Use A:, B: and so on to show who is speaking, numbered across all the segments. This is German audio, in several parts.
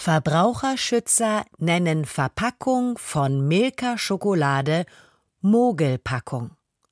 A: Verbraucherschützer nennen Verpackung von Milka-Schokolade Mogelpackung.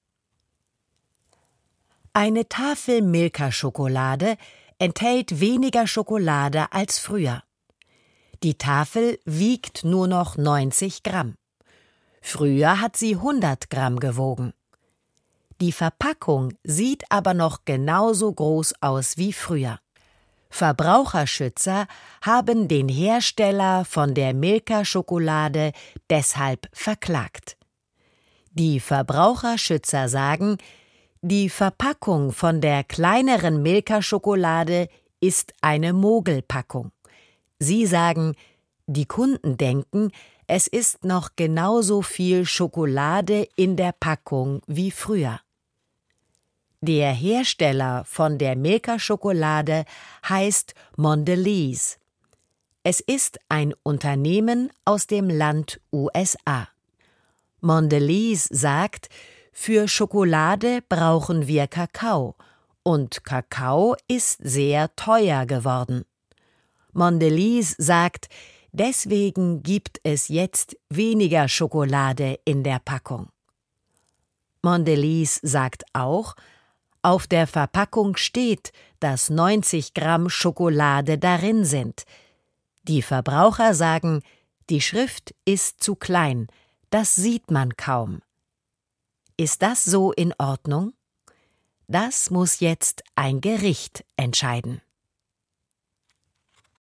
A: Eine Tafel Milka-Schokolade enthält weniger Schokolade als früher. Die Tafel wiegt nur noch 90 Gramm. Früher hat sie 100 Gramm gewogen. Die Verpackung sieht aber noch genauso groß aus wie früher. Verbraucherschützer haben den Hersteller von der Milka-Schokolade deshalb verklagt. Die Verbraucherschützer sagen, die Verpackung von der kleineren Milka-Schokolade ist eine Mogelpackung. Sie sagen, die Kunden denken, es ist noch genauso viel Schokolade in der Packung wie früher. Der Hersteller von der Milka-Schokolade heißt Mondelez. Es ist ein Unternehmen aus dem Land USA. Mondelez sagt, für Schokolade brauchen wir Kakao und Kakao ist sehr teuer geworden. Mondelez sagt, deswegen gibt es jetzt weniger Schokolade in der Packung. Mondelez sagt auch, auf der Verpackung steht, dass 90 Gramm Schokolade darin sind. Die Verbraucher sagen, die Schrift ist zu klein, das sieht man kaum. Ist das so in Ordnung? Das muss jetzt ein Gericht entscheiden.